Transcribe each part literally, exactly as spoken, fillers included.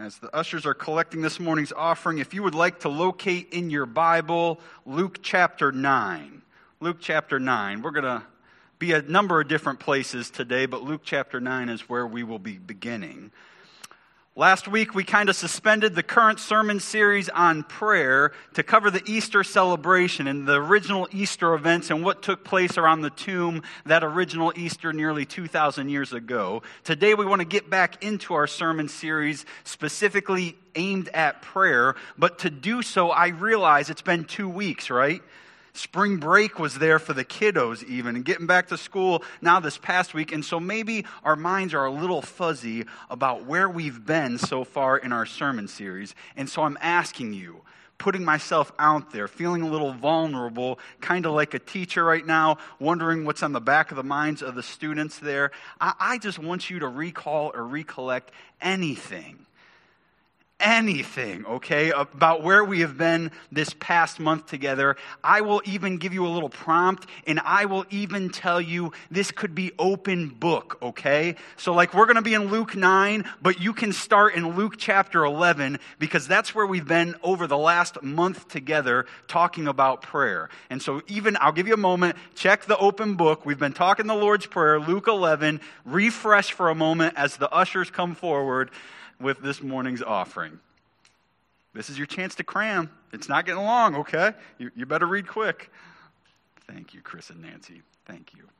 As the ushers are collecting this morning's offering, if you would like to locate in your Bible Luke chapter nine. Luke chapter nine. We're going to be a number of different places today, but Luke chapter nine is where we will be beginning. Last week, we kind of suspended the current sermon series on prayer to cover the Easter celebration and the original Easter events and what took place around the tomb that original Easter nearly two thousand years ago. Today, we want to get back into our sermon series specifically aimed at prayer, but to do so, I realize it's been two weeks, right? Spring break was there for the kiddos even, and getting back to school now this past week. And so maybe our minds are a little fuzzy about where we've been so far in our sermon series. And so I'm asking you, putting myself out there, feeling a little vulnerable, kind of like a teacher right now, wondering what's on the back of the minds of the students there. I, I just want you to recall or recollect anything. Anything, okay, about where we have been this past month together. I will even give you a little prompt, and I will even tell you this could be open book, okay? So like we're going to be in Luke nine, but you can start in Luke chapter eleven, because that's where we've been over the last month together talking about prayer. And so even, I'll give you a moment, check the open book. We've been talking the Lord's Prayer, Luke eleven. Refresh for a moment as the ushers come forward with this morning's offering. This is your chance to cram. It's not getting long, okay? You, you better read quick. Thank you, Chris and Nancy. Thank you.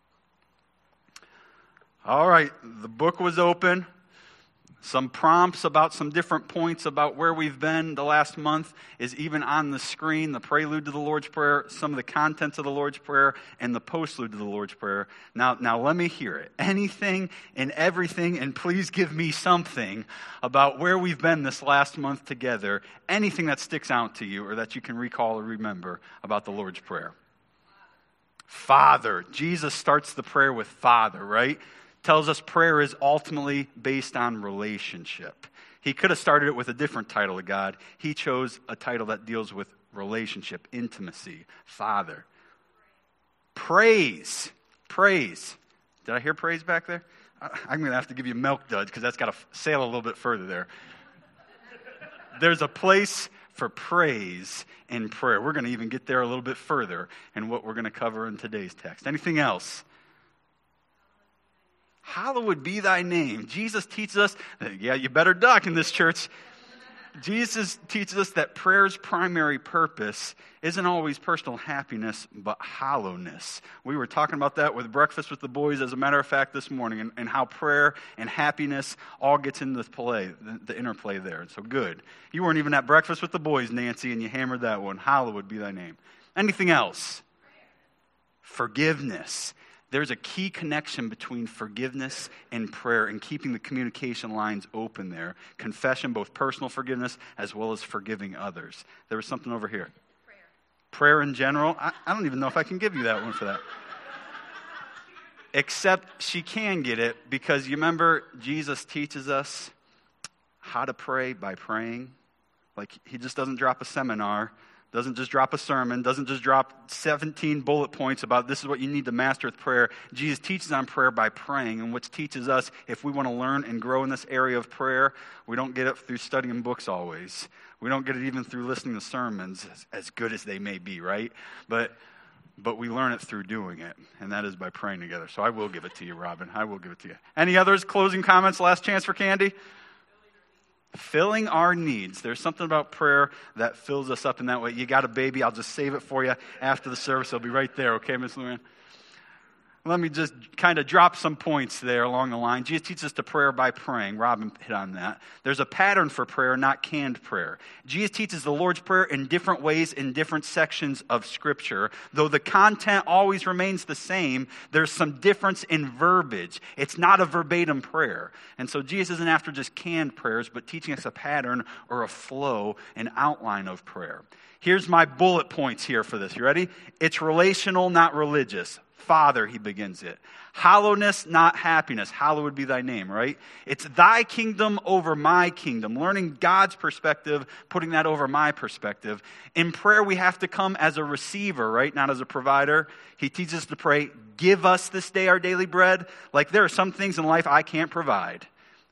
All right, the book was open. Some prompts about some different points about where we've been the last month is even on the screen. The prelude to the Lord's Prayer, some of the contents of the Lord's Prayer, and the postlude to the Lord's Prayer. Now, now let me hear it. Anything and everything, and please give me something about where we've been this last month together. Anything that sticks out to you or that you can recall or remember about the Lord's Prayer. Father. Jesus starts the prayer with Father, right? Tells us prayer is ultimately based on relationship. He could have started it with a different title of God. He chose a title that deals with relationship, intimacy, Father. Praise. Praise. Did I hear praise back there? I'm going to have to give you milk duds because that's got to sail a little bit further there. There's a place for praise in prayer. We're going to even get there a little bit further in what we're going to cover in today's text. Anything else? Hallowed be thy name. Jesus teaches us, yeah, you better duck in this church. Jesus teaches us that prayer's primary purpose isn't always personal happiness, but hollowness. We were talking about that with breakfast with the boys, as a matter of fact, this morning, and, and how prayer and happiness all gets into the play, the, the interplay there. And so good. You weren't even at breakfast with the boys, Nancy, and you hammered that one. Hallowed be thy name. Anything else? Forgiveness. There's a key connection between forgiveness and prayer and keeping the communication lines open there. Confession, both personal forgiveness as well as forgiving others. There was something over here. Prayer. Prayer in general. I, I don't even know if I can give you that one for that. Except she can get it because you remember Jesus teaches us how to pray by praying. Like he just doesn't drop a seminar. Doesn't just drop a sermon, doesn't just drop seventeen bullet points about this is what you need to master with prayer. Jesus teaches on prayer by praying, and which teaches us if we want to learn and grow in this area of prayer, we don't get it through studying books always. We don't get it even through listening to sermons, as, as good as they may be, right? But but we learn it through doing it, and that is by praying together. So I will give it to you, Robin. I will give it to you. Any others? Closing comments? Last chance for Candy? Filling our needs. There's something about prayer that fills us up in that way. You got a baby, I'll just save it for you after the service. It'll be right there, okay, Miss Luann? Let me just kind of drop some points there along the line. Jesus teaches us to prayer by praying. Robin hit on that. There's a pattern for prayer, not canned prayer. Jesus teaches the Lord's Prayer in different ways in different sections of Scripture. Though the content always remains the same, there's some difference in verbiage. It's not a verbatim prayer. And so Jesus isn't after just canned prayers, but teaching us a pattern or a flow, an outline of prayer. Here's my bullet points here for this. You ready? It's relational, not religious. Father, he begins it. Hollowness, not happiness. Hallowed be thy name, right? It's thy kingdom over my kingdom. Learning God's perspective, putting that over my perspective. In prayer, we have to come as a receiver, right? Not as a provider. He teaches us to pray, give us this day our daily bread. Like there are some things in life I can't provide.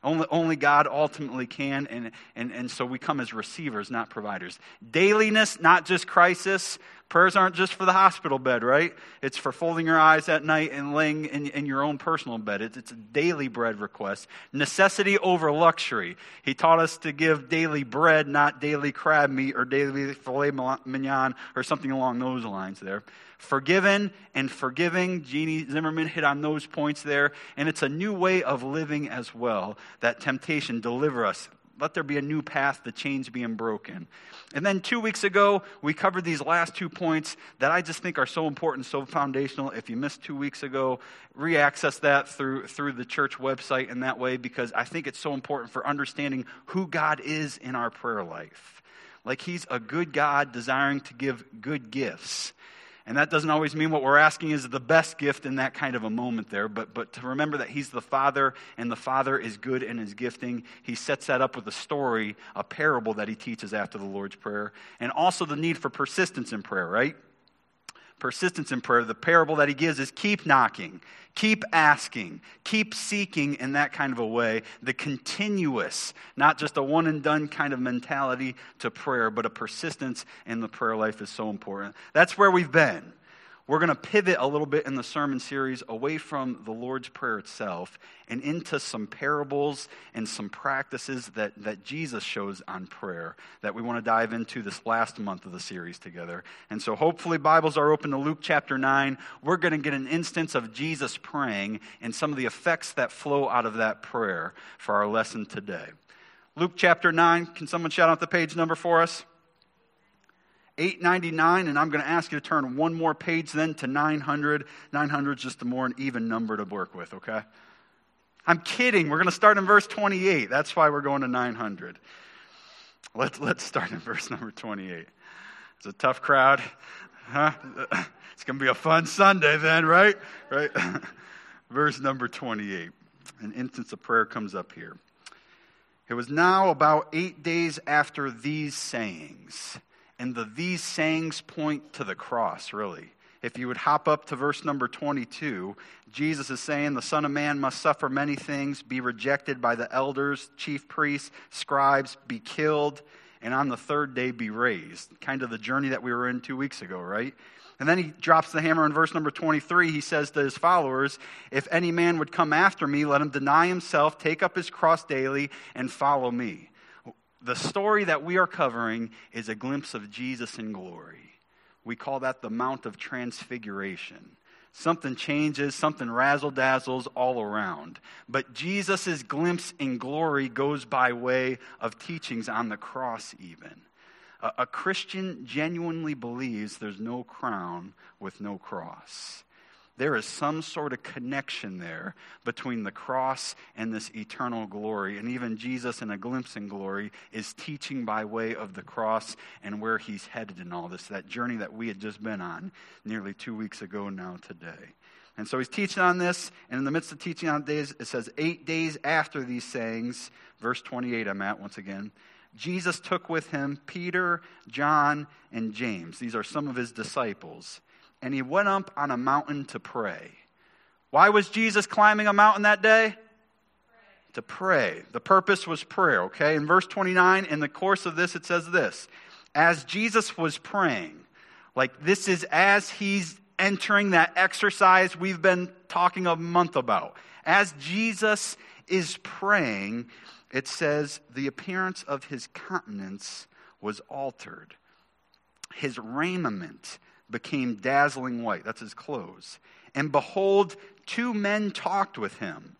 Only, only God ultimately can, and, and, and so we come as receivers, not providers. Dailiness, not just crisis. Prayers aren't just for the hospital bed, right? It's for folding your eyes at night and laying in, in your own personal bed. It's, it's a daily bread request. Necessity over luxury. He taught us to give daily bread, not daily crab meat or daily filet mignon or something along those lines there. Forgiven and forgiving. Jeannie Zimmerman hit on those points there. And it's a new way of living as well. That temptation, deliver us. Let there be a new path, the chains being broken. And then two weeks ago, we covered these last two points that I just think are so important, so foundational. If you missed two weeks ago, re-access that through, through the church website in that way, because I think it's so important for understanding who God is in our prayer life. Like he's a good God desiring to give good gifts. And that doesn't always mean what we're asking is the best gift in that kind of a moment there. But but to remember that he's the Father, and the Father is good in his gifting. He sets that up with a story, a parable that he teaches after the Lord's Prayer. And also the need for persistence in prayer, right? Persistence in prayer. The parable that he gives is keep knocking, keep asking, keep seeking in that kind of a way. The continuous, not just a one and done kind of mentality to prayer, but a persistence in the prayer life is so important. That's where we've been. We're going to pivot a little bit in the sermon series away from the Lord's Prayer itself and into some parables and some practices that, that Jesus shows on prayer that we want to dive into this last month of the series together. And so hopefully Bibles are open to Luke chapter nine. We're going to get an instance of Jesus praying and some of the effects that flow out of that prayer for our lesson today. Luke chapter nine, can someone shout out the page number for us? eight ninety-nine, and I'm going to ask you to turn one more page then to nine hundred. nine hundred is just a more even number to work with, okay? I'm kidding. We're going to start in verse twenty-eight. That's why we're going to nine hundred. Let's, let's start in verse number twenty-eight. It's a tough crowd. Huh? It's going to be a fun Sunday then, right? Right? Verse number twenty-eight. An instance of prayer comes up here. It was now about eight days after these sayings. And the these sayings point to the cross, really. If you would hop up to verse number twenty-two, Jesus is saying the Son of Man must suffer many things, be rejected by the elders, chief priests, scribes, be killed, and on the third day be raised. Kind of the journey that we were in two weeks ago, right? And then he drops the hammer in verse number twenty-three. He says to his followers, if any man would come after me, let him deny himself, take up his cross daily, and follow me. The story that we are covering is a glimpse of Jesus in glory. We call that the Mount of Transfiguration. Something changes, something razzle-dazzles all around. But Jesus' glimpse in glory goes by way of teachings on the cross even. A, a Christian genuinely believes there's no crown with no cross. There is some sort of connection there between the cross and this eternal glory. And even Jesus, in a glimpse in glory, is teaching by way of the cross and where he's headed in all this, that journey that we had just been on nearly two weeks ago now today. And so he's teaching on this, and in the midst of teaching on days, it says, eight days after these sayings, verse twenty-eight I'm at once again, Jesus took with him Peter, John, and James. These are some of his disciples. And he went up on a mountain to pray. Why was Jesus climbing a mountain that day? Pray. To pray. The purpose was prayer, okay? In verse twenty-nine, in the course of this, it says this. As Jesus was praying, like this is as he's entering that exercise we've been talking a month about. As Jesus is praying, it says, the appearance of his countenance was altered. His raiment became dazzling white. That's his clothes. And behold, two men talked with him,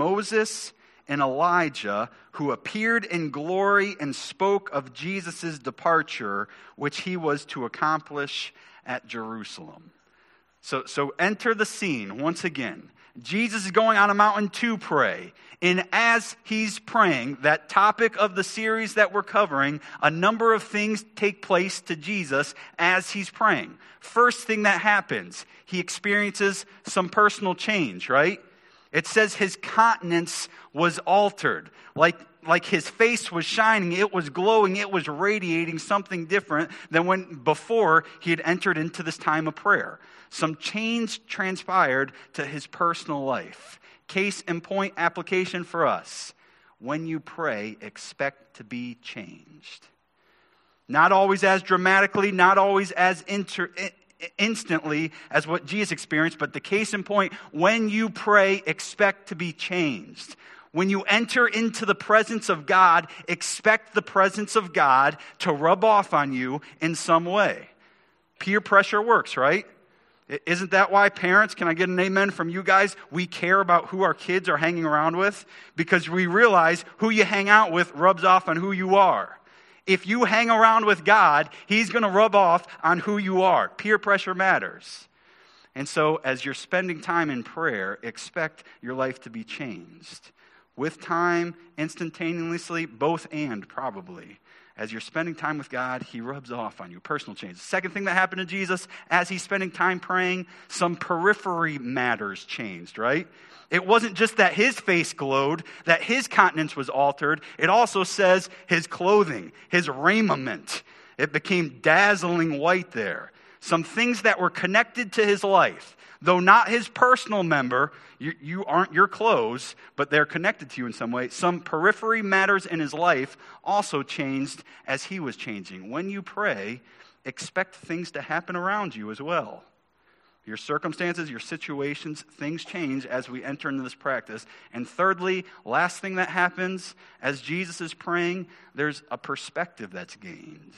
Moses and Elijah, who appeared in glory and spoke of Jesus' departure, which he was to accomplish at Jerusalem. So, so enter the scene once again. Jesus is going on a mountain to pray. And as he's praying, that topic of the series that we're covering, a number of things take place to Jesus as he's praying. First thing that happens, he experiences some personal change, right? It says his countenance was altered. Like, like his face was shining, it was glowing, it was radiating something different than when before he had entered into this time of prayer. Some change transpired to his personal life. Case in point application for us. when you pray, expect to be changed. Not always as dramatically, not always as inter, instantly as what Jesus experienced, but the case in point, when you pray, expect to be changed. When you enter into the presence of God, expect the presence of God to rub off on you in some way. Peer pressure works, right? Isn't that why parents, can I get an amen from you guys? We care about who our kids are hanging around with because we realize who you hang out with rubs off on who you are. If you hang around with God, He's going to rub off on who you are. Peer pressure matters. And so as you're spending time in prayer, expect your life to be changed. With time, instantaneously, both and probably. As you're spending time with God, He rubs off on you. Personal change. The second thing that happened to Jesus, as He's spending time praying, some periphery matters changed, right? It wasn't just that His face glowed, that His countenance was altered. It also says His clothing, His raiment. It became dazzling white there. Some things that were connected to His life. Though not His personal member, you, you aren't your clothes, but they're connected to you in some way. Some periphery matters in His life also changed as He was changing. When you pray, expect things to happen around you as well. Your circumstances, your situations, things change as we enter into this practice. And thirdly, last thing that happens as Jesus is praying, there's a perspective that's gained.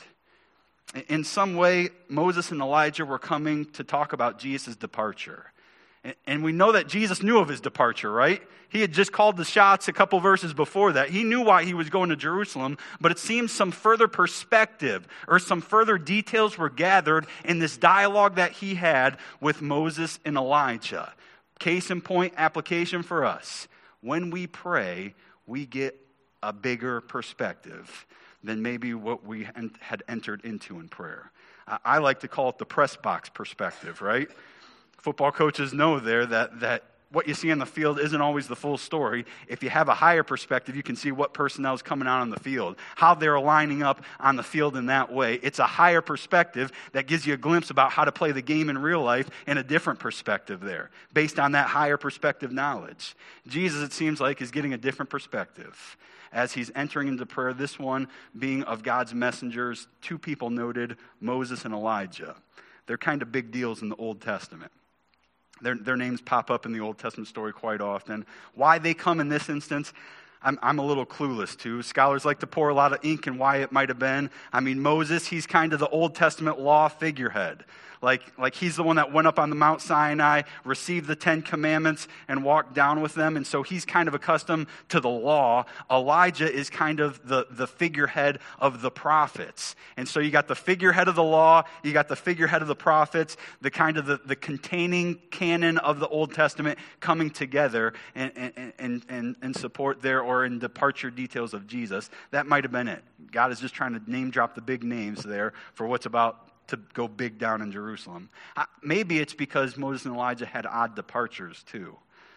In some way, Moses and Elijah were coming to talk about Jesus' departure. And we know that Jesus knew of His departure, right? He had just called the shots a couple verses before that. He knew why He was going to Jerusalem, but it seems some further perspective or some further details were gathered in this dialogue that He had with Moses and Elijah. Case in point, application for us. When we pray, we get a bigger perspective than maybe what we had entered into in prayer. I like to call it the press box perspective, right? Football coaches know there that, that what you see on the field isn't always the full story. If you have a higher perspective, you can see what personnel is coming out on the field, how they're lining up on the field in that way. It's a higher perspective that gives you a glimpse about how to play the game in real life in a different perspective there, based on that higher perspective knowledge. Jesus, it seems like, is getting a different perspective as He's entering into prayer, this one being of God's messengers, two people noted, Moses and Elijah. They're kind of big deals in the Old Testament. Their, their names pop up in the Old Testament story quite often. Why they come in this instance, I'm, I'm a little clueless too. Scholars like to pour a lot of ink in why it might have been. I mean, Moses, he's kind of the Old Testament law figurehead. Like, like he's the one that went up on the Mount Sinai, received the Ten Commandments, and walked down with them. And so he's kind of accustomed to the law. Elijah is kind of the, the figurehead of the prophets. And so you got the figurehead of the law, you got the figurehead of the prophets, the kind of the, the containing canon of the Old Testament coming together in, in, in, in support there or in departure details of Jesus. That might have been it. God is just trying to name drop the big names there for what's about to go big down in Jerusalem. Maybe it's because Moses and Elijah had odd departures too.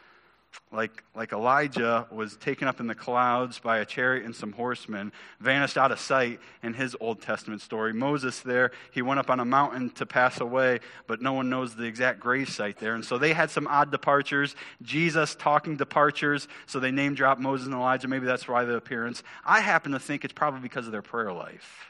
Like, like Elijah was taken up in the clouds by a chariot and some horsemen, vanished out of sight in his Old Testament story. Moses there, he went up on a mountain to pass away, but no one knows the exact grave site there. And so they had some odd departures. Jesus talking departures, so they name drop Moses and Elijah. Maybe that's why the appearance. I happen to think it's probably because of their prayer life.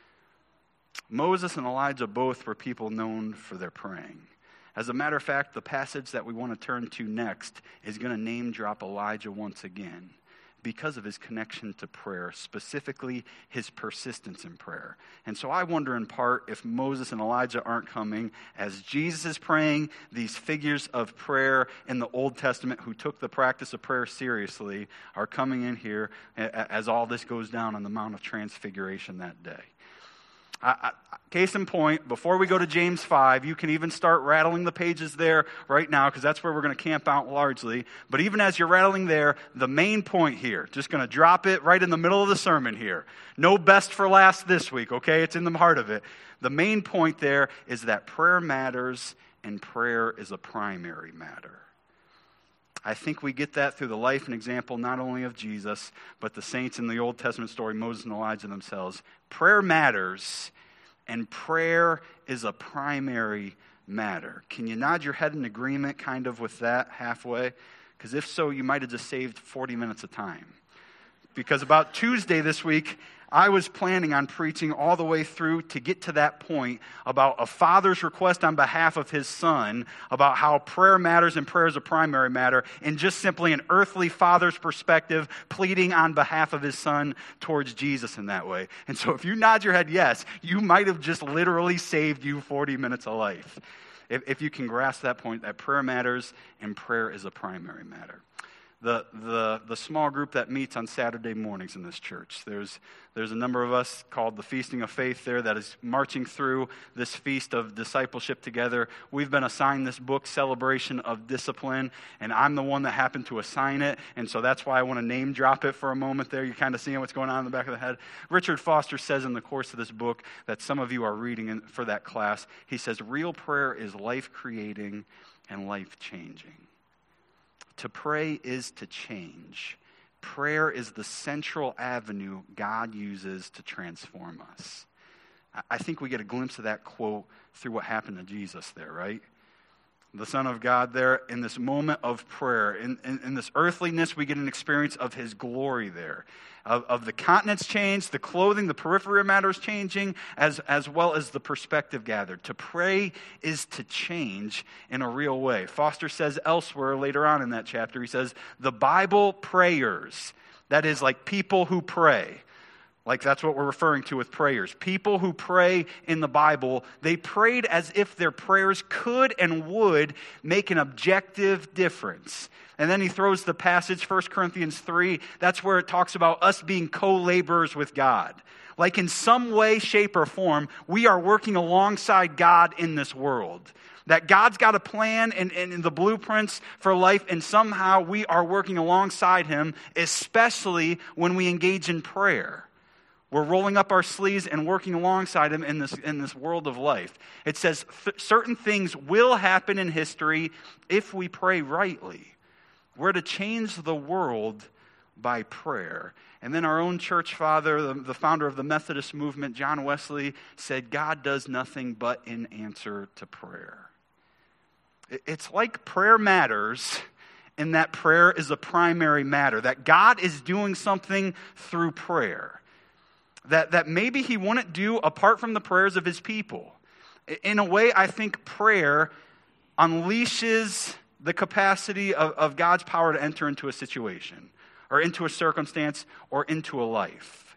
Moses and Elijah both were people known for their praying. As a matter of fact, the passage that we want to turn to next is going to name drop Elijah once again because of his connection to prayer, specifically his persistence in prayer. And so I wonder in part if Moses and Elijah aren't coming as Jesus is praying, these figures of prayer in the Old Testament who took the practice of prayer seriously are coming in here as all this goes down on the Mount of Transfiguration that day. I, I, case in point, before we go to James five, you can even start rattling the pages there right now because that's where we're going to camp out largely. But even as you're rattling there, the main point here, just going to drop it right in the middle of the sermon here. No best for last this week, okay? It's in the heart of it. The main point there is that prayer matters and prayer is a primary matter. I think we get that through the life and example not only of Jesus, but the saints in the Old Testament story, Moses and Elijah themselves. Prayer matters, and prayer is a primary matter. Can you nod your head in agreement kind of with that halfway? Because if so, you might have just saved forty minutes of time. because about Tuesday this week, I was planning on preaching all the way through to get to that point about a father's request on behalf of his son, about how prayer matters and prayer is a primary matter, and just simply an earthly father's perspective pleading on behalf of his son towards Jesus in that way. And so if you nod your head yes, you might have just literally saved you forty minutes of life. If, if you can grasp that point, that prayer matters and prayer is a primary matter. The, the the small group that meets on Saturday mornings in this church. There's there's a number of us called the Feasting of Faith there that is marching through this feast of discipleship together. We've been assigned this book, Celebration of Discipline, and I'm the one that happened to assign it, and so that's why I want to name drop it for a moment there. You're kind of seeing what's going on in the back of the head. Richard Foster says in the course of this book that some of you are reading in, for that class, he says, real prayer is life-creating and life-changing. To pray is to change. Prayer is the central avenue God uses to transform us. I think we get a glimpse of that quote through what happened to Jesus there, right? The Son of God there in this moment of prayer. In, in, in this earthliness, we get an experience of his glory there. Of, of the continents changed, the clothing, the periphery matters changing, as, as well as the perspective gathered. To pray is to change in a real way. Foster says elsewhere later on in that chapter, he says, the Bible prayers, that is like people who pray. Like that's what we're referring to with prayers. People who pray in the Bible, they prayed as if their prayers could and would make an objective difference. And then he throws the passage, First Corinthians three, that's where it talks about us being co-laborers with God. Like in some way, shape, or form, we are working alongside God in this world. That God's got a plan and, and the blueprints for life, and somehow we are working alongside him, especially when we engage in prayer. We're rolling up our sleeves and working alongside him in this in this world of life. It says th- certain things will happen in history if we pray rightly. We're to change the world by prayer. And then our own church father, the, the founder of the Methodist movement, John Wesley, said, God does nothing but in answer to prayer. It, it's like prayer matters, and that prayer is a primary matter. That God is doing something through prayer. That, that maybe he wouldn't do apart from the prayers of his people. In a way, I think prayer unleashes the capacity of, of God's power to enter into a situation, or into a circumstance, or into a life.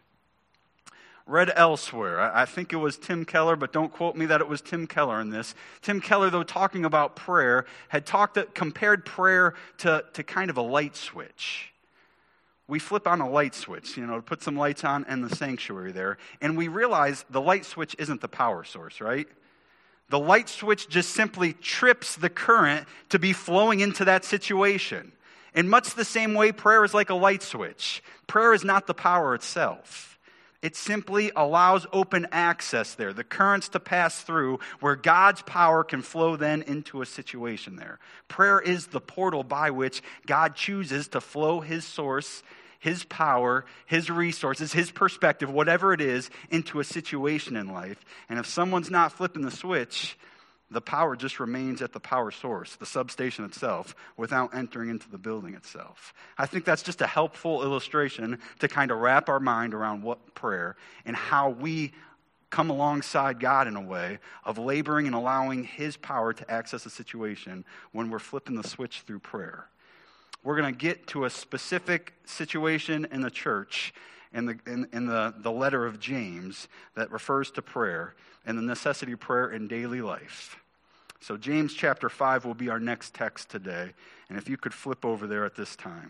Read elsewhere, I, I think it was Tim Keller, but don't quote me that it was Tim Keller in this. Tim Keller, though, talking about prayer, had talked compared prayer to, to kind of a light switch. We flip on a light switch, you know, to put some lights on in the sanctuary there, and we realize the light switch isn't the power source, right? The light switch just simply trips the current to be flowing into that situation. In much the same way, prayer is like a light switch. Prayer is not the power itself. It simply allows open access there, the currents to pass through, where God's power can flow then into a situation there. Prayer is the portal by which God chooses to flow his source, his power, his resources, his perspective, whatever it is, into a situation in life. And if someone's not flipping the switch, the power just remains at the power source, the substation itself, without entering into the building itself. I think that's just a helpful illustration to kind of wrap our mind around what prayer and how we come alongside God in a way of laboring and allowing his power to access a situation when we're flipping the switch through prayer. We're going to get to a specific situation in the church in the in, in the, the letter of James that refers to prayer and the necessity of prayer in daily life. So James chapter five will be our next text today. And if you could flip over there at this time.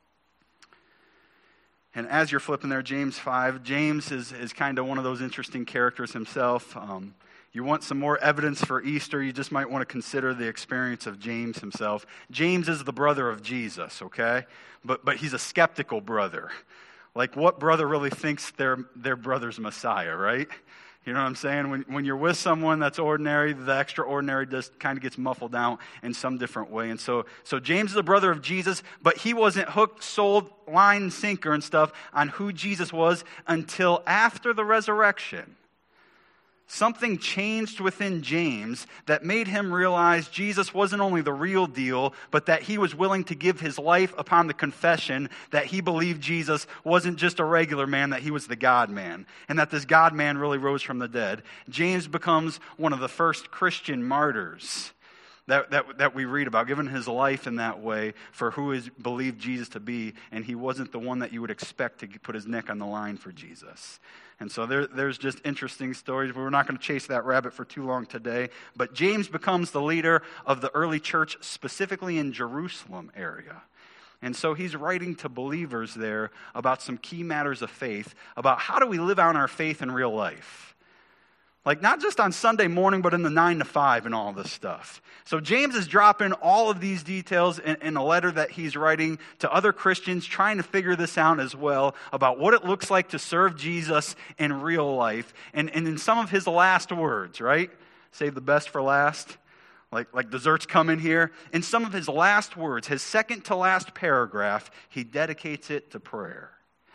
And as you're flipping there, James five, James is, is kind of one of those interesting characters himself. Um, you want some more evidence for Easter, you just might want to consider the experience of James himself. James is the brother of Jesus, okay? But but he's a skeptical brother. Like, what brother really thinks their their brother's Messiah, right? You know what I'm saying? When when you're with someone that's ordinary, the extraordinary just kind of gets muffled out in some different way. And so, so James is the brother of Jesus, but he wasn't hooked, sold, line, and sinker and stuff on who Jesus was until after the resurrection. Something changed within James that made him realize Jesus wasn't only the real deal, but that he was willing to give his life upon the confession that he believed Jesus wasn't just a regular man, that he was the God-man, and that this God-man really rose from the dead. James becomes one of the first Christian martyrs that, that, that we read about, giving his life in that way for who he believed Jesus to be, and he wasn't the one that you would expect to put his neck on the line for Jesus. And so there, there's just interesting stories. We're not going to chase that rabbit for too long today. But James becomes the leader of the early church, specifically in Jerusalem area. And so he's writing to believers there about some key matters of faith, about how do we live out our faith in real life. Like not just on Sunday morning, but in the nine to five and all this stuff. So James is dropping all of these details in, in a letter that he's writing to other Christians, trying to figure this out as well, about what it looks like to serve Jesus in real life. And, and in some of his last words, right? Save the best for last. Like, like desserts come in here. In some of his last words, his second to last paragraph, he dedicates it to prayer.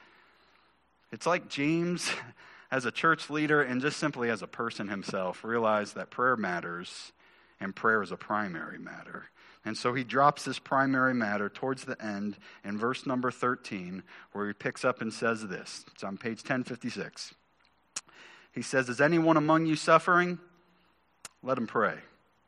It's like James, as a church leader and just simply as a person himself, realized that prayer matters and prayer is a primary matter. And so he drops this primary matter towards the end in verse number thirteen, where he picks up and says this. It's on page ten fifty-six. He says, "Is anyone among you suffering? Let him pray.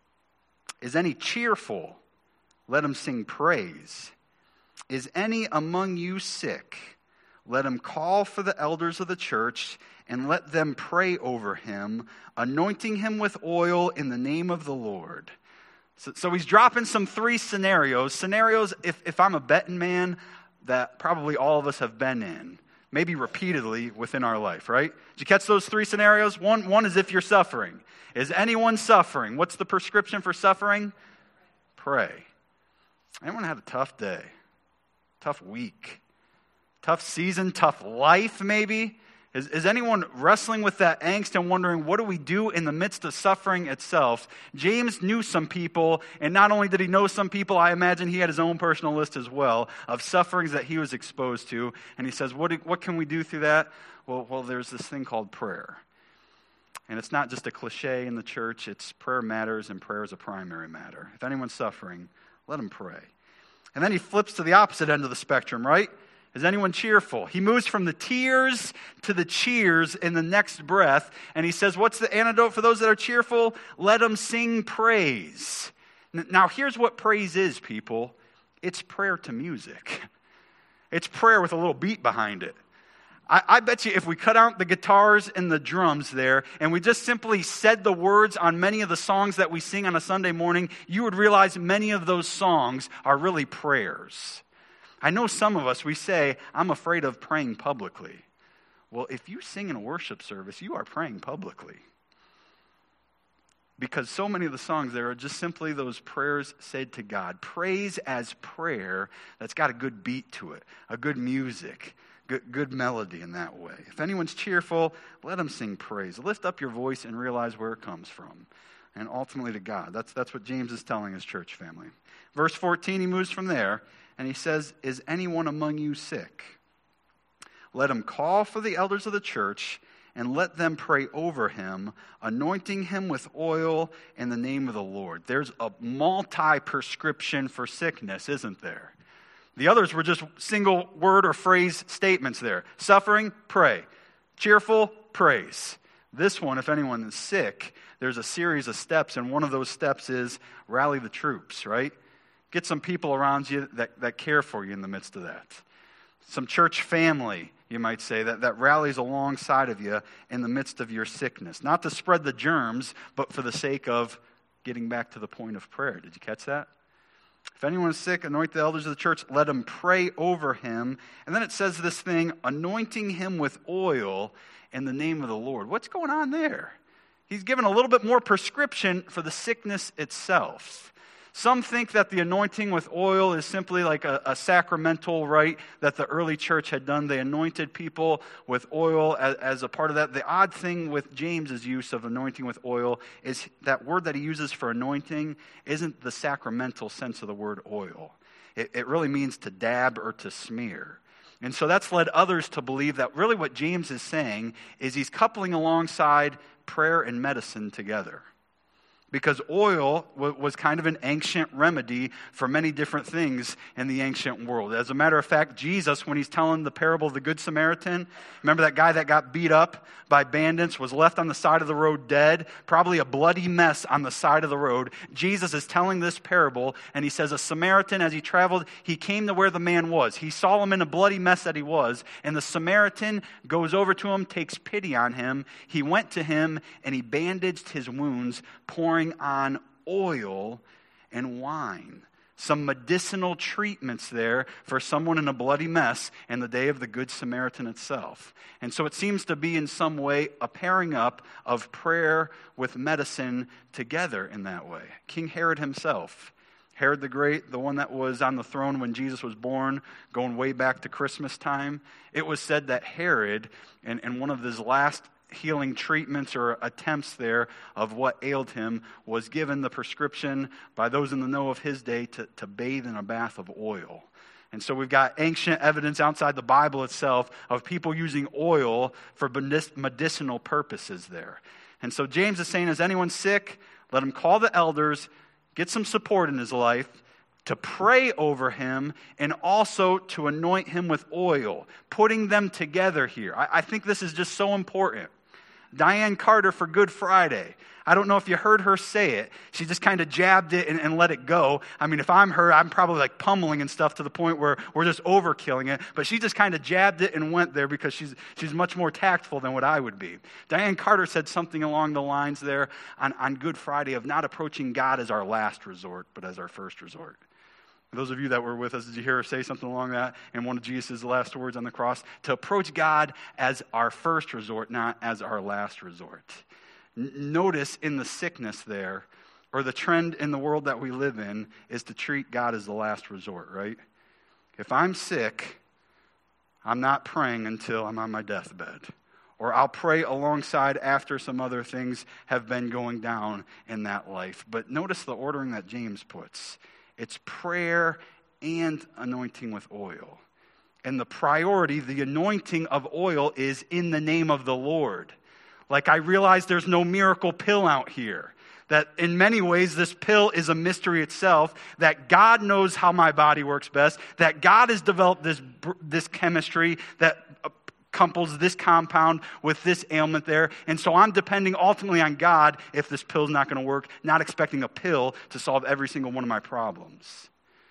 Is any cheerful? Let him sing praise. Is any among you sick? Let him call for the elders of the church and let them pray over him, anointing him with oil in the name of the Lord." So, so he's dropping some three scenarios. Scenarios, if, if I'm a betting man, that probably all of us have been in. Maybe repeatedly within our life, right? Did you catch those three scenarios? One, one is if you're suffering. Is anyone suffering? What's the prescription for suffering? Pray. Anyone had a tough day? Tough week? Tough season, tough life maybe? Is, is anyone wrestling with that angst and wondering, what do we do in the midst of suffering itself? James knew some people, and not only did he know some people, I imagine he had his own personal list as well of sufferings that he was exposed to. And he says, what, do, what can we do through that? Well, well, there's this thing called prayer. And it's not just a cliche in the church. It's prayer matters, and prayer is a primary matter. If anyone's suffering, let him pray. And then he flips to the opposite end of the spectrum, right? Is anyone cheerful? He moves from the tears to the cheers in the next breath. And he says, what's the antidote for those that are cheerful? Let them sing praise. Now, here's what praise is, people. It's prayer to music. It's prayer with a little beat behind it. I, I bet you if we cut out the guitars and the drums there, and we just simply said the words on many of the songs that we sing on a Sunday morning, you would realize many of those songs are really prayers. I know some of us, we say, I'm afraid of praying publicly. Well, if you sing in a worship service, you are praying publicly. Because so many of the songs there are just simply those prayers said to God. Praise as prayer that's got a good beat to it, a good music, good, good melody in that way. If anyone's cheerful, let them sing praise. Lift up your voice and realize where it comes from. And ultimately to God. That's, that's what James is telling his church family. Verse fourteen, he moves from there. And he says, is anyone among you sick? Let him call for the elders of the church and let them pray over him, anointing him with oil in the name of the Lord. There's a multi-prescription for sickness, isn't there? The others were just single word or phrase statements there. Suffering, pray. Cheerful, praise. This one, if anyone is sick, there's a series of steps, and one of those steps is rally the troops, right? Get some people around you that, that care for you in the midst of that. Some church family, you might say, that, that rallies alongside of you in the midst of your sickness. Not to spread the germs, but for the sake of getting back to the point of prayer. Did you catch that? If anyone is sick, anoint the elders of the church, let them pray over him. And then it says this thing, anointing him with oil in the name of the Lord. What's going on there? He's given a little bit more prescription for the sickness itself. Some think that the anointing with oil is simply like a, a sacramental rite that the early church had done. They anointed people with oil as, as a part of that. The odd thing with James's use of anointing with oil is that word that he uses for anointing isn't the sacramental sense of the word oil. It, it really means to dab or to smear. And so that's led others to believe that really what James is saying is he's coupling alongside prayer and medicine together. Because oil was kind of an ancient remedy for many different things in the ancient world. As a matter of fact, Jesus, when he's telling the parable of the Good Samaritan, remember that guy that got beat up by bandits, was left on the side of the road dead, probably a bloody mess on the side of the road. Jesus is telling this parable, and he says, a Samaritan, as he traveled, he came to where the man was. He saw him in a bloody mess that he was, and the Samaritan goes over to him, takes pity on him. He went to him, and he bandaged his wounds, pouring on oil and wine. Some medicinal treatments there for someone in a bloody mess in the day of the Good Samaritan itself. And so it seems to be in some way a pairing up of prayer with medicine together in that way. King Herod himself, Herod the Great, the one that was on the throne when Jesus was born, going way back to Christmas time, it was said that Herod, in, in one of his last healing treatments or attempts there of what ailed him, was given the prescription by those in the know of his day to, to bathe in a bath of oil. And so we've got ancient evidence outside the Bible itself of people using oil for medicinal purposes there. And so James is saying, is anyone sick? Let him call the elders, get some support in his life, to pray over him, and also to anoint him with oil, putting them together here. I, I think this is just so important. Diane Carter for Good Friday. I don't know if you heard her say it. She just kind of jabbed it and, and let it go. I mean, if I'm her, I'm probably like pummeling and stuff to the point where we're just overkilling it. But she just kind of jabbed it and went there because she's she's much more tactful than what I would be. Diane Carter said something along the lines there on, on Good Friday of not approaching God as our last resort, but as our first resort. Those of you that were with us, did you hear her say something along that in one of Jesus' last words on the cross? To approach God as our first resort, not as our last resort. N- notice in the sickness there, or the trend in the world that we live in, is to treat God as the last resort, right? If I'm sick, I'm not praying until I'm on my deathbed. Or I'll pray alongside after some other things have been going down in that life. But notice the ordering that James puts. It's prayer and anointing with oil. And the priority, the anointing of oil, is in the name of the Lord. Like, I realize there's no miracle pill out here. That in many ways, this pill is a mystery itself. That God knows how my body works best. That God has developed this, this chemistry that couples this compound with this ailment there. And so I'm depending ultimately on God if this pill's not going to work, not expecting a pill to solve every single one of my problems.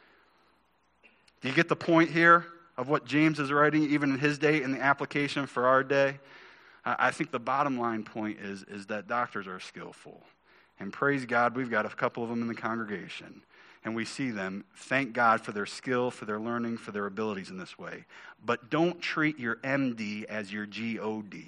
Do you get the point here of what James is writing, even in his day, and the application for our day? I think the bottom line point is, is that doctors are skillful. And praise God, we've got a couple of them in the congregation. And we see them. Thank God for their skill, for their learning, for their abilities in this way. But don't treat your M D as your G O D.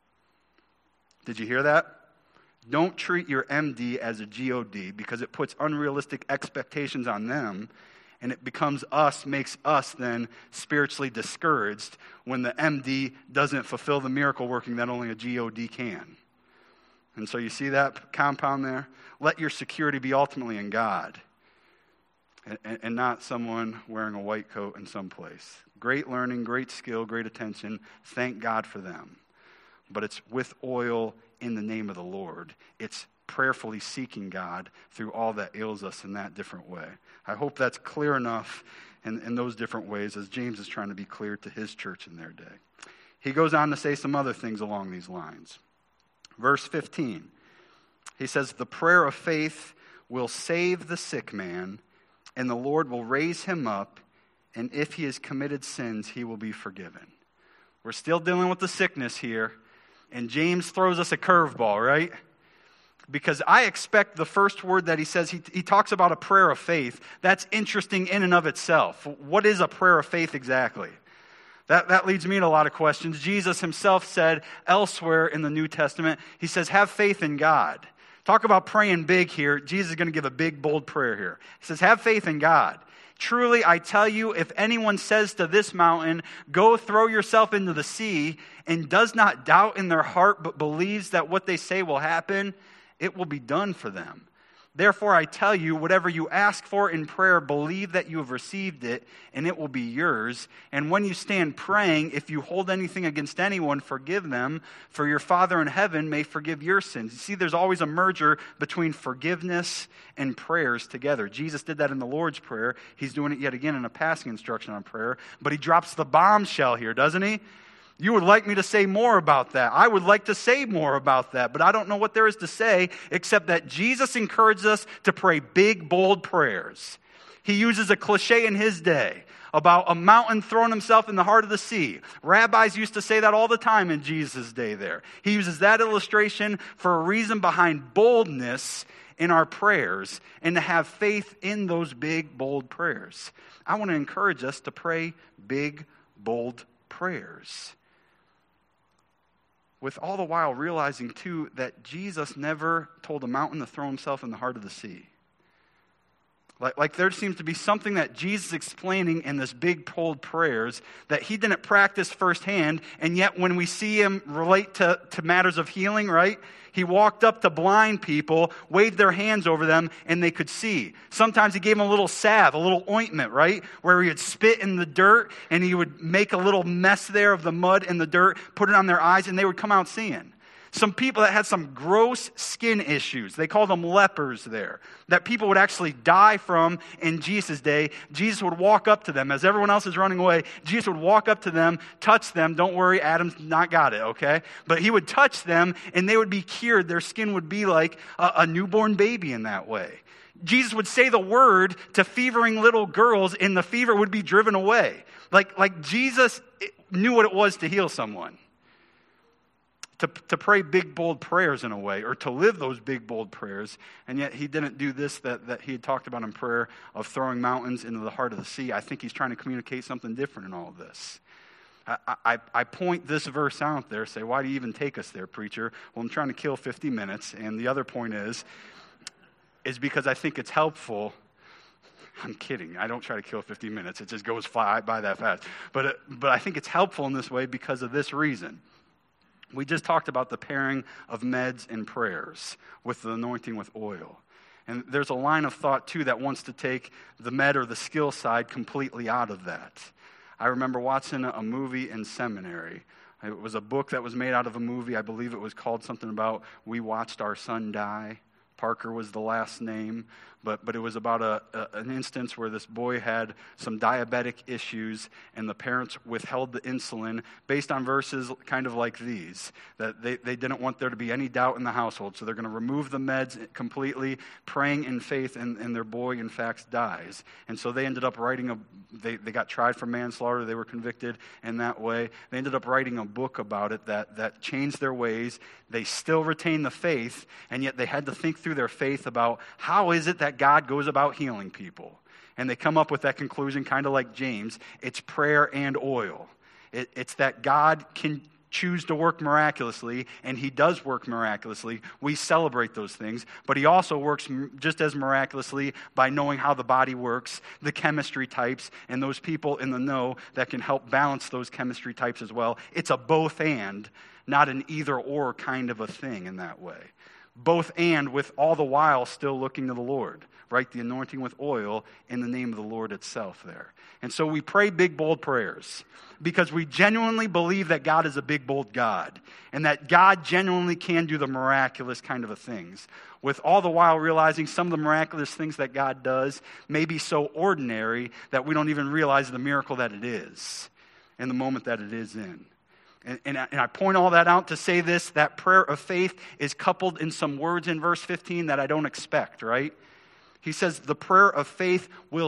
Did you hear that? Don't treat your M D as a G O D, because it puts unrealistic expectations on them, and it becomes us, makes us then spiritually discouraged when the M D doesn't fulfill the miracle working that only a G O D can. And so you see that compound there? Let your security be ultimately in God, and, and not someone wearing a white coat in some place. Great learning, great skill, great attention. Thank God for them. But it's with oil in the name of the Lord. It's prayerfully seeking God through all that ails us in that different way. I hope that's clear enough in, in those different ways, as James is trying to be clear to his church in their day. He goes on to say some other things along these lines. Verse fifteen, he says, the prayer of faith will save the sick man, and the Lord will raise him up, and if he has committed sins, he will be forgiven. We're still dealing with the sickness here, and James throws us a curveball, right? Because I expect the first word that he says, he, he talks about a prayer of faith. That's interesting in and of itself. What is a prayer of faith exactly? That, that leads me to a lot of questions. Jesus himself said elsewhere in the New Testament, he says, have faith in God. Talk about praying big here. Jesus is going to give a big, bold prayer here. He says, have faith in God. Truly, I tell you, if anyone says to this mountain, go throw yourself into the sea, and does not doubt in their heart, but believes that what they say will happen, it will be done for them. Therefore, I tell you, whatever you ask for in prayer, believe that you have received it, and it will be yours. And when you stand praying, if you hold anything against anyone, forgive them, for your Father in heaven may forgive your sins. You see, there's always a merger between forgiveness and prayers together. Jesus did that in the Lord's Prayer. He's doing it yet again in a passing instruction on prayer. But he drops the bombshell here, doesn't he? You would like me to say more about that. I would like to say more about that, but I don't know what there is to say except that Jesus encourages us to pray big, bold prayers. He uses a cliche in his day about a mountain throwing himself in the heart of the sea. Rabbis used to say that all the time in Jesus' day there. He uses that illustration for a reason behind boldness in our prayers and to have faith in those big, bold prayers. I want to encourage us to pray big, bold prayers. With all the while realizing, too, that Jesus never told a mountain to throw himself in the heart of the sea. Like, like there seems to be something that Jesus is explaining in this big, bold prayers that he didn't practice firsthand, and yet when we see him relate to, to matters of healing, right? He walked up to blind people, waved their hands over them, and they could see. Sometimes he gave them a little salve, a little ointment, right? Where he would spit in the dirt, and he would make a little mess there of the mud and the dirt, put it on their eyes, and they would come out seeing. Some people that had some gross skin issues, they called them lepers there, that people would actually die from in Jesus' day. Jesus would walk up to them as everyone else is running away. Jesus would walk up to them, touch them. Don't worry, Adam's not got it, okay? But he would touch them and they would be cured. Their skin would be like a, a newborn baby in that way. Jesus would say the word to fevering little girls and the fever would be driven away. Like, like Jesus knew what it was to heal someone. To, to pray big, bold prayers in a way, or to live those big, bold prayers, and yet he didn't do this that, that he had talked about in prayer of throwing mountains into the heart of the sea. I think he's trying to communicate something different in all of this. I, I, I point this verse out there, say, why do you even take us there, preacher? Well, I'm trying to kill fifty minutes, and the other point is, is because I think it's helpful. I'm kidding. I don't try to kill fifty minutes. It just goes fly by that fast. But, it, but I think it's helpful in this way because of this reason. We just talked about the pairing of meds and prayers with the anointing with oil. And there's a line of thought, too, that wants to take the med or the skill side completely out of that. I remember watching a movie in seminary. It was a book that was made out of a movie. I believe it was called something about We Watched Our Son Die. Parker was the last name, but but it was about a, a an instance where this boy had some diabetic issues and the parents withheld the insulin based on verses kind of like these, that they, they didn't want there to be any doubt in the household, so they're going to remove the meds completely, praying in faith, and, and their boy, in fact, dies. And so they ended up writing a, they, they got tried for manslaughter, they were convicted in that way. They ended up writing a book about it that, that changed their ways. They still retained the faith, and yet they had to think through their faith about how is it that God goes about healing people. And they come up with that conclusion kind of like James. It's prayer and oil. It, it's that God can choose to work miraculously, and he does work miraculously. We celebrate those things, but he also works just as miraculously by knowing how the body works, the chemistry types, and those people in the know that can help balance those chemistry types as well. It's a both and, not an either or kind of a thing in that way. Both and, with all the while still looking to the Lord, right? The anointing with oil in the name of the Lord itself there. And so we pray big, bold prayers because we genuinely believe that God is a big, bold God and that God genuinely can do the miraculous kind of a things, with all the while realizing some of the miraculous things that God does may be so ordinary that we don't even realize the miracle that it is in the moment that it is in. And, and, I, and I point all that out to say this, that prayer of faith is coupled in some words in verse fifteen that I don't expect, right? He says the prayer of faith will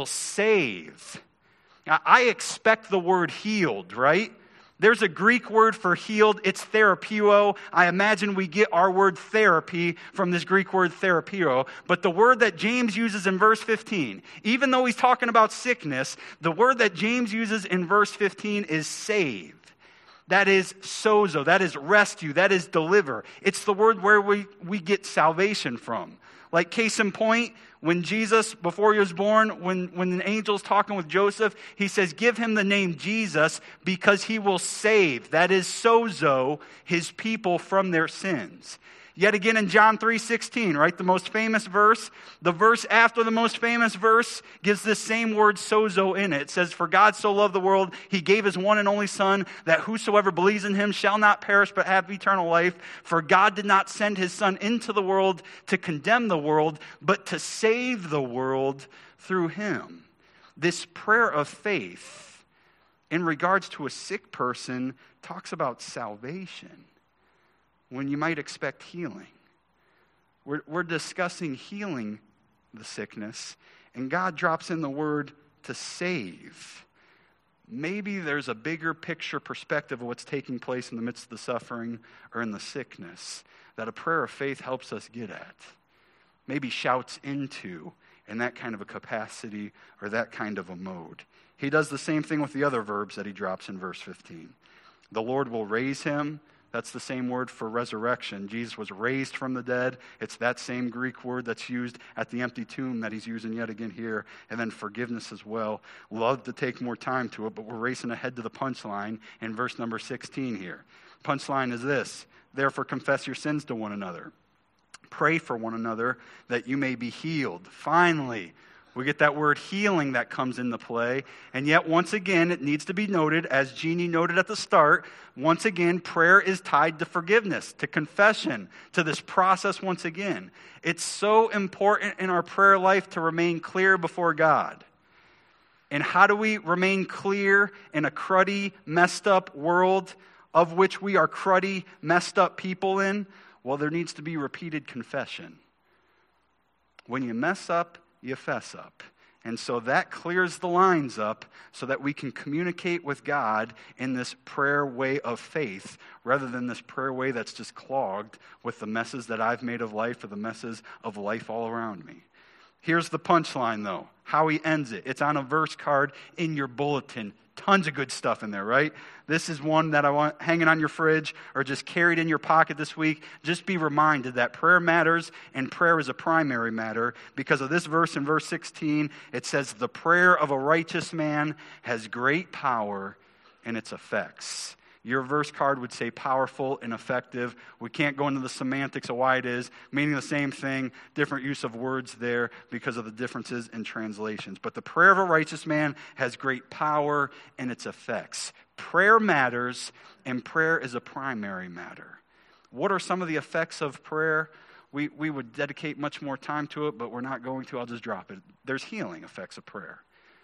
save. Now, I expect the word healed, right? There's a Greek word for healed. It's therapeuo. I imagine we get our word therapy from this Greek word therapeuo. But the word that James uses in verse fifteen, even though he's talking about sickness, the word that James uses in verse fifteen is save. That is sozo, that is rescue, that is deliver. It's the word where we, we get salvation from. Like case in point, when Jesus, before he was born, when, when an angel's talking with Joseph, he says, give him the name Jesus because he will save, that is sozo, his people from their sins. Yet again in John three sixteen, right, the most famous verse, the verse after the most famous verse gives this same word sozo in it. It says, for God so loved the world, he gave his one and only Son, that whosoever believes in him shall not perish but have eternal life. For God did not send his Son into the world to condemn the world, but to save the world through him. This prayer of faith in regards to a sick person talks about salvation, when you might expect healing. We're, we're discussing healing the sickness, and God drops in the word to save. Maybe there's a bigger picture perspective of what's taking place in the midst of the suffering or in the sickness that a prayer of faith helps us get at. Maybe shouts into in that kind of a capacity or that kind of a mode. He does the same thing with the other verbs that he drops in verse fifteen. The Lord will raise him. That's the same word for resurrection. Jesus was raised from the dead. It's that same Greek word that's used at the empty tomb that he's using yet again here. And then forgiveness as well. Love to take more time to it, but we're racing ahead to the punchline in verse number sixteen here. Punchline is this: therefore confess your sins to one another. Pray for one another that you may be healed. Finally, we get that word healing that comes into play. And yet, once again, it needs to be noted, as Jeannie noted at the start, once again, prayer is tied to forgiveness, to confession, to this process once again. It's so important in our prayer life to remain clear before God. And how do we remain clear in a cruddy, messed up world of which we are cruddy, messed up people in? Well, there needs to be repeated confession. When you mess up, you fess up. And so that clears the lines up so that we can communicate with God in this prayer way of faith rather than this prayer way that's just clogged with the messes that I've made of life or the messes of life all around me. Here's the punchline, though, how he ends it. It's on a verse card in your bulletin. Tons of good stuff in there, right? This is one that I want hanging on your fridge or just carried in your pocket this week. Just be reminded that prayer matters and prayer is a primary matter. Because of this verse in verse sixteen, it says, the prayer of a righteous man has great power in its effects. Your verse card would say powerful and effective. We can't go into the semantics of why it is, meaning the same thing, different use of words there because of the differences in translations. But the prayer of a righteous man has great power in its effects. Prayer matters, and prayer is a primary matter. What are some of the effects of prayer? We, we would dedicate much more time to it, but we're not going to. I'll just drop it. There's healing effects of prayer.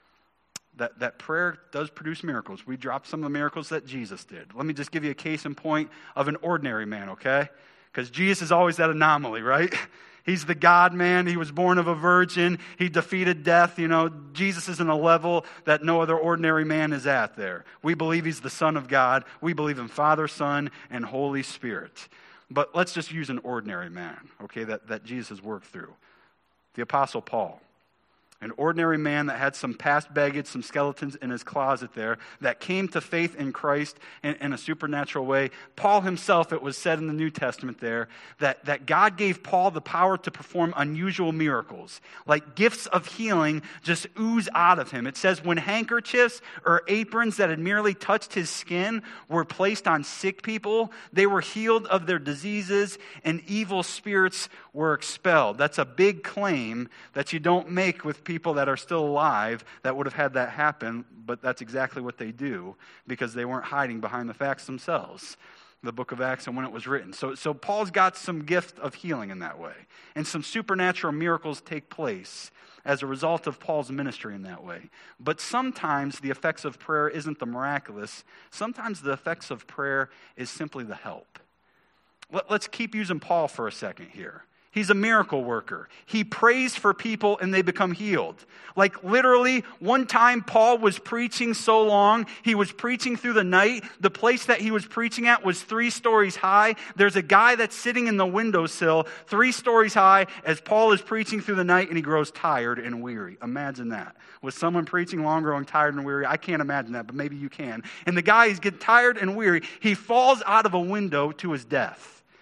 That, that prayer does produce miracles. We dropped some of the miracles that Jesus did. Let me just give you a case in point of an ordinary man, okay? Because Jesus is always that anomaly, right? He's the God-man. He was born of a virgin. He defeated death. You know, Jesus is in a level that no other ordinary man is at there. We believe he's the Son of God. We believe in Father, Son, and Holy Spirit. But let's just use an ordinary man, okay, that, that Jesus has worked through. The Apostle Paul. An ordinary man that had some past baggage, some skeletons in his closet there, that came to faith in Christ in, in a supernatural way. Paul himself, it was said in the New Testament there, that, that God gave Paul the power to perform unusual miracles. Like gifts of healing just ooze out of him. It says when handkerchiefs or aprons that had merely touched his skin were placed on sick people, they were healed of their diseases and evil spirits were expelled. That's a big claim that you don't make with people people that are still alive that would have had that happen, but that's exactly what they do because they weren't hiding behind the facts themselves, the book of Acts and when it was written. So, so Paul's got some gift of healing in that way, and some supernatural miracles take place as a result of Paul's ministry in that way. But sometimes the effects of prayer isn't the miraculous. Sometimes the effects of prayer is simply the help. Let, let's keep using Paul for a second here. He's a miracle worker. He prays for people and they become healed. Like literally, one time Paul was preaching so long, he was preaching through the night. The place that he was preaching at was three stories high. There's a guy that's sitting in the windowsill, three stories high, as Paul is preaching through the night and he grows tired and weary. Imagine that. Was someone preaching long, growing tired and weary? I can't imagine that, but maybe you can. And the guy is getting tired and weary. He falls out of a window to his death.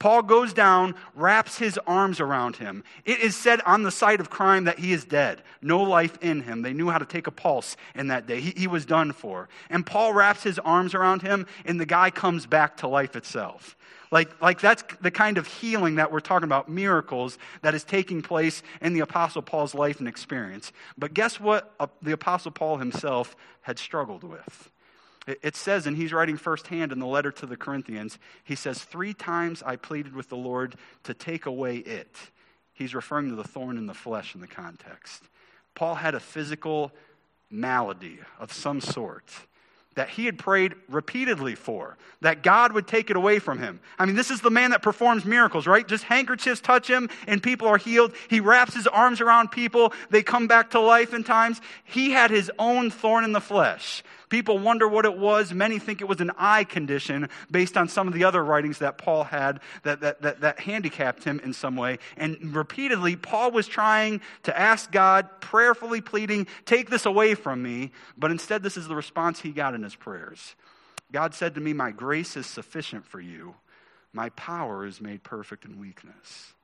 Paul goes down, wraps his arms around him. It is said on the site of crime that he is dead. No life in him. They knew how to take a pulse in that day. He, he was done for. And Paul wraps his arms around him, and the guy comes back to life itself. Like, like that's the kind of healing that we're talking about, miracles, that is taking place in the Apostle Paul's life and experience. But guess what uh, the Apostle Paul himself had struggled with? It, it says, and he's writing firsthand in the letter to the Corinthians, he says, three times I pleaded with the Lord to take away it. He's referring to the thorn in the flesh in the context. Paul had a physical malady of some sort that he had prayed repeatedly for, that God would take it away from him. I mean, this is the man that performs miracles, right? Just handkerchiefs touch him and people are healed. He wraps his arms around people. They come back to life in times. He had his own thorn in the flesh. People wonder what it was. Many think it was an eye condition based on some of the other writings that Paul had that, that, that, that handicapped him in some way. And repeatedly, Paul was trying to ask God, prayerfully pleading, take this away from me. But instead, this is the response he got in his prayers. God said to me, my grace is sufficient for you. My power is made perfect in weakness.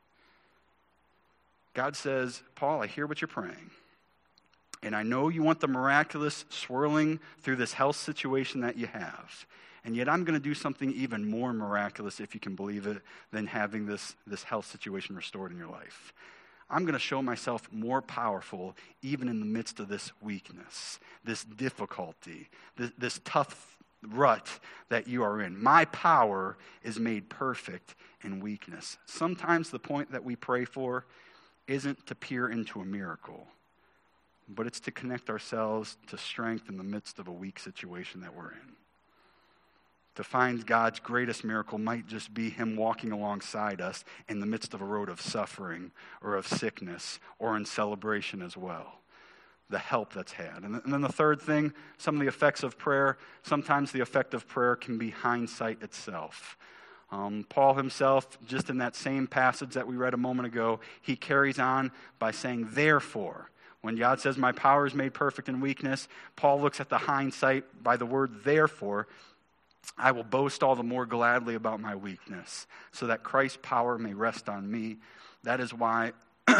God says, Paul, I hear what you're praying. And I know you want the miraculous swirling through this health situation that you have. And yet I'm going to do something even more miraculous, if you can believe it, than having this, this health situation restored in your life. I'm going to show myself more powerful even in the midst of this weakness, this difficulty, this, this tough rut that you are in. My power is made perfect in weakness. Sometimes the point that we pray for isn't to peer into a miracle, but it's to connect ourselves to strength in the midst of a weak situation that we're in. To find God's greatest miracle might just be him walking alongside us in the midst of a road of suffering or of sickness or in celebration as well. The help that's had. And then the third thing, some of the effects of prayer, sometimes the effect of prayer can be hindsight itself. Um, Paul himself, just in that same passage that we read a moment ago, he carries on by saying, therefore. When God says, my power is made perfect in weakness, Paul looks at the hindsight by the word therefore. I will boast all the more gladly about my weakness, so that Christ's power may rest on me. That is why,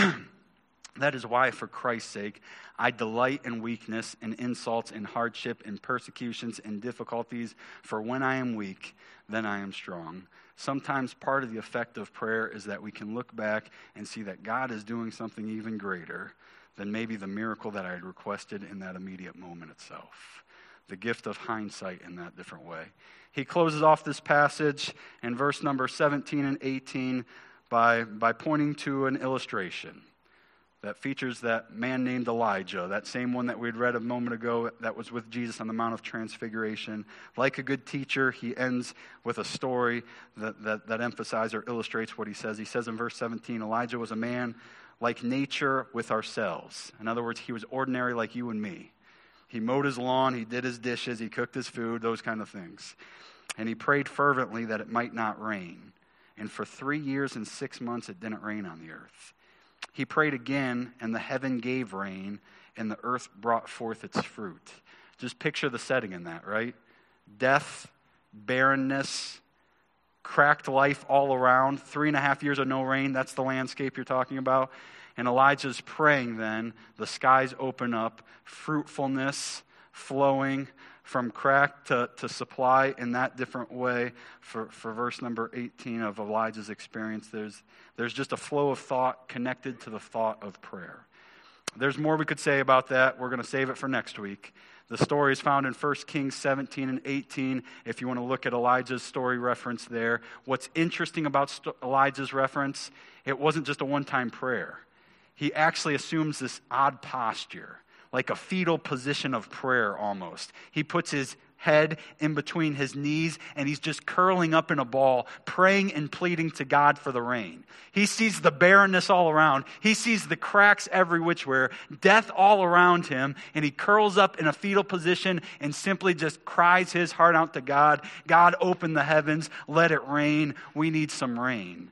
that is why, for Christ's sake, I delight in weakness, in insults, in hardship, in persecutions, in difficulties. For when I am weak, then I am strong. Sometimes part of the effect of prayer is that we can look back and see that God is doing something even greater than maybe the miracle that I had requested in that immediate moment itself. The gift of hindsight in that different way. He closes off this passage in verse number seventeen and eighteen by, by pointing to an illustration that features that man named Elijah, that same one that we'd read a moment ago that was with Jesus on the Mount of Transfiguration. Like a good teacher, he ends with a story that, that, that emphasizes or illustrates what he says. He says in verse seventeen, Elijah was a man like nature with ourselves. In other words, he was ordinary like you and me. He mowed his lawn, he did his dishes, he cooked his food, those kind of things. And he prayed fervently that it might not rain. And for three years and six months, it didn't rain on the earth. He prayed again, and the heaven gave rain, and the earth brought forth its fruit. Just picture the setting in that, right? Death, barrenness, cracked life all around. Three and a half years of no rain, that's the landscape you're talking about. And Elijah's praying then, the skies open up, fruitfulness flowing from crack to, to supply in that different way. For, for verse number eighteen of Elijah's experience, there's, there's just a flow of thought connected to the thought of prayer. There's more we could say about that. We're going to save it for next week. The story is found in First Kings seventeen and eighteen, if you want to look at Elijah's story reference there. What's interesting about St- Elijah's reference, it wasn't just a one-time prayer. He actually assumes this odd posture, like a fetal position of prayer almost. He puts his head in between his knees, and he's just curling up in a ball, praying and pleading to God for the rain. He sees the barrenness all around. He sees the cracks every which way, death all around him, and he curls up in a fetal position and simply just cries his heart out to God. God, open the heavens, let it rain. We need some rain.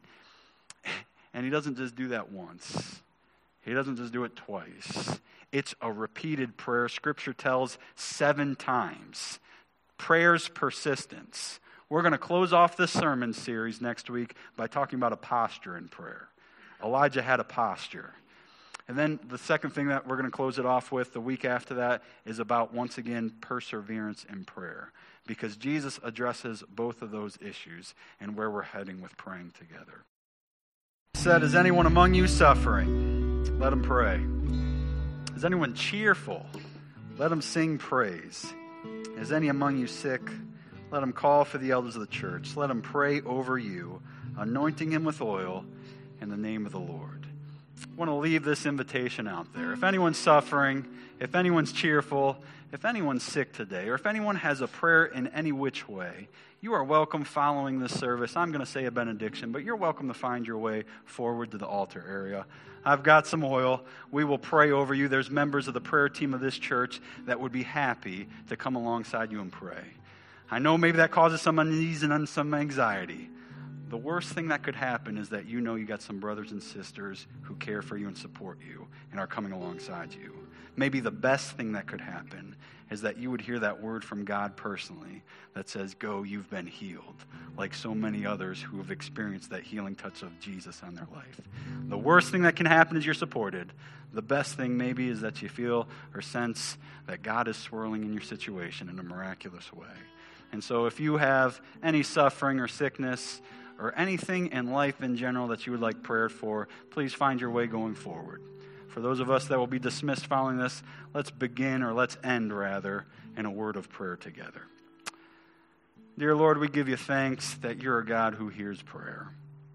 And he doesn't just do that once. He doesn't just do it twice. It's a repeated prayer. Scripture tells seven times. Prayer's persistence. We're going to close off this sermon series next week by talking about a posture in prayer. Elijah had a posture. And then the second thing that we're going to close it off with the week after that is about, once again, perseverance in prayer. Because Jesus addresses both of those issues and where we're heading with praying together. He said, is anyone among you suffering? Let him pray. Is anyone cheerful? Let him sing praise. Is any among you sick? Let him call for the elders of the church. Let him pray over you, anointing him with oil in the name of the Lord. I want to leave this invitation out there. If anyone's suffering, if anyone's cheerful, if anyone's sick today, or if anyone has a prayer in any which way, you are welcome following this service. I'm going to say a benediction, but you're welcome to find your way forward to the altar area. I've got some oil. We will pray over you. There's members of the prayer team of this church that would be happy to come alongside you and pray. I know maybe that causes some unease and some anxiety. The worst thing that could happen is that you know you got some brothers and sisters who care for you and support you and are coming alongside you. Maybe the best thing that could happen is that you would hear that word from God personally that says, go, you've been healed, like so many others who have experienced that healing touch of Jesus on their life. The worst thing that can happen is you're supported. The best thing maybe is that you feel or sense that God is swirling in your situation in a miraculous way. And so if you have any suffering or sickness or anything in life in general that you would like prayer for, please find your way going forward. For those of us that will be dismissed following this, let's begin, or let's end rather, in a word of prayer together. Dear Lord, we give you thanks that you're a God who hears prayer.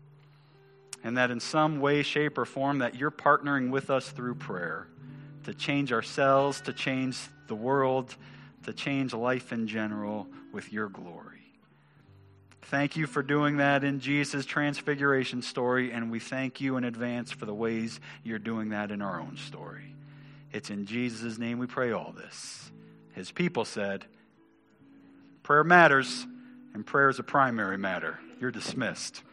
And that in some way, shape, or form that you're partnering with us through prayer to change ourselves, to change the world, to change life in general with your glory. Thank you for doing that in Jesus' transfiguration story, and we thank you in advance for the ways you're doing that in our own story. It's in Jesus' name we pray all this. His people said, prayer matters, and prayer is a primary matter. You're dismissed.